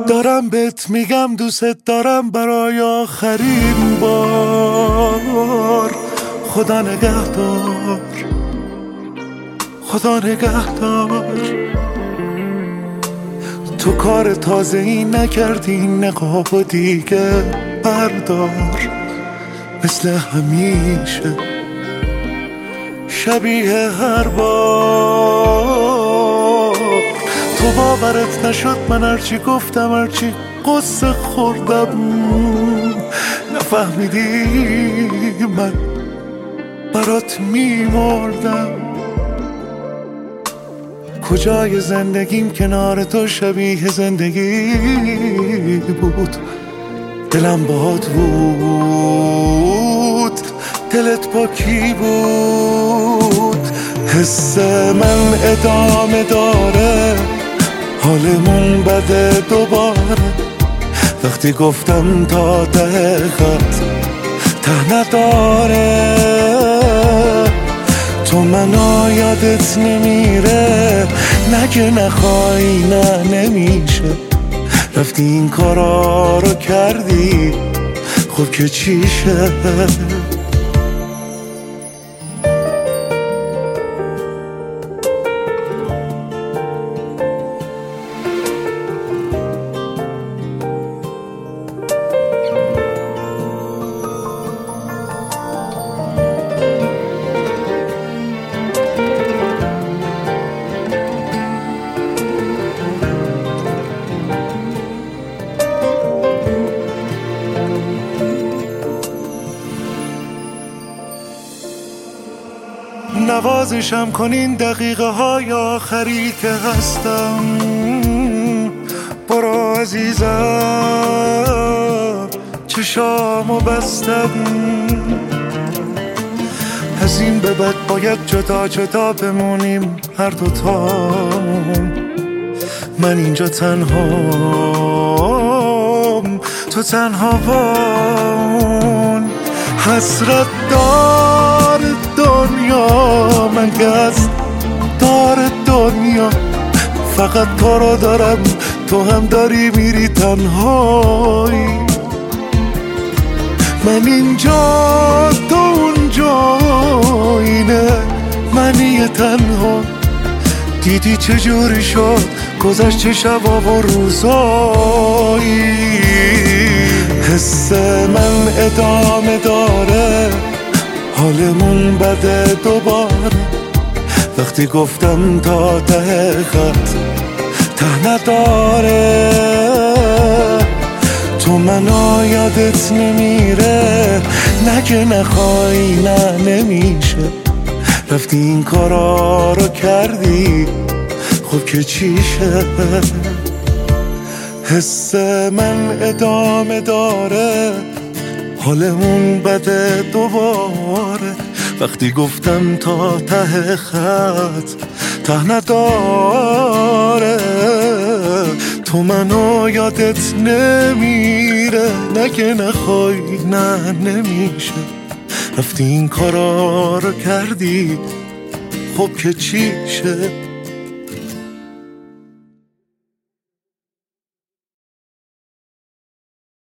دارم بهت میگم دوست دارم برای آخرین بار. خدا نگهدار، خدا نگهدار. تو کار تازه ای نکردی، نقاب و دیگه بردار. مثل همیشه شبیه هر بار. تو باورت نشد من هرچی گفتم، هرچی قصه خوردم، نفهمیدی من برات میمردم. کجای زندگیم کنار تو شبیه زندگی بود. دلم باهات بود، دلت با کی بود؟ حس من ادامه داره، حالمون بده دوباره. وقتی گفتم تا ته خط ته نداره. تو منو یادت نمیره، نگه نخوای نه نمیشه. رفتی این کارا رو کردی، خب که چیشه؟ نوازشم کنین دقیقه های آخری که هستم. برو عزیزم چشامو بستم. از این به بعد باید جدا جدا بمونیم هر دوتامون. من اینجا تنهام، تو تنها بامون. حسرت دار دنیا، من گز دار دنیا. فقط تو رو دارم، تو هم داری میری تنهایی. من اینجا تو اونجا، اینه منی تنها. دیدی چجوری شد گذشت چه شبا و روزایی. حس من ادامه داره، حالمون بده دوباره. وقتی گفتم تا ته خط ته نداره. تو منو یادت نمیره، نگه نخوای نه نمیشه. رفتی این کارا رو کردی، خب که چیشه؟ حس من ادامه داره، حالمون بده دوباره. وقتی گفتم تا ته خط ته نداره. تو منو یادت نمیره، نگه نخوای نه نمیشه. رفتی این کارا رو کردی، خب که چیشه؟